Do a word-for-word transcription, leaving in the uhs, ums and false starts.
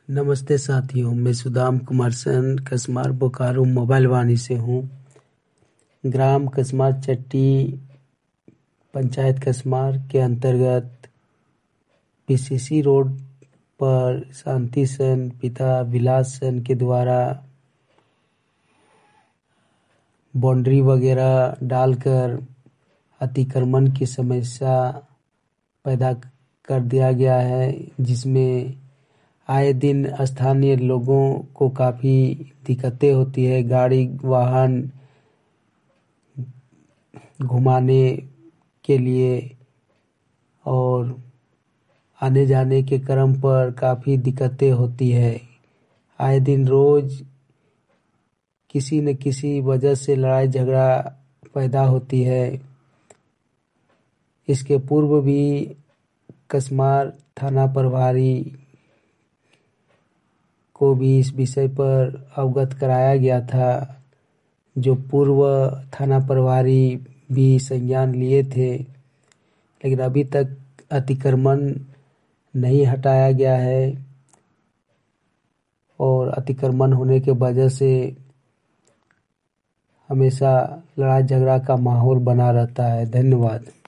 नमस्ते साथियों, मैं सुदाम कुमार सेन कसमार बोकारो मोबाइल वाणी से हूँ। ग्राम कसमार चट्टी, पंचायत कसमार के अंतर्गत पीसीसी रोड पर शांति सेन पिता विलास सेन के द्वारा बाउंड्री वगैरह डालकर अतिक्रमण की समस्या पैदा कर दिया गया है, जिसमें आए दिन स्थानीय लोगों को काफ़ी दिक्कतें होती है। गाड़ी वाहन घुमाने के लिए और आने जाने के क्रम पर काफ़ी दिक्कतें होती है। आए दिन रोज़ किसी न किसी वजह से लड़ाई झगड़ा पैदा होती है। इसके पूर्व भी कसमार थाना प्रभारी को भी इस विषय पर अवगत कराया गया था, जो पूर्व थाना प्रभारी भी संज्ञान लिए थे, लेकिन अभी तक अतिक्रमण नहीं हटाया गया है और अतिक्रमण होने के वजह से हमेशा लड़ाई झगड़ा का माहौल बना रहता है। धन्यवाद।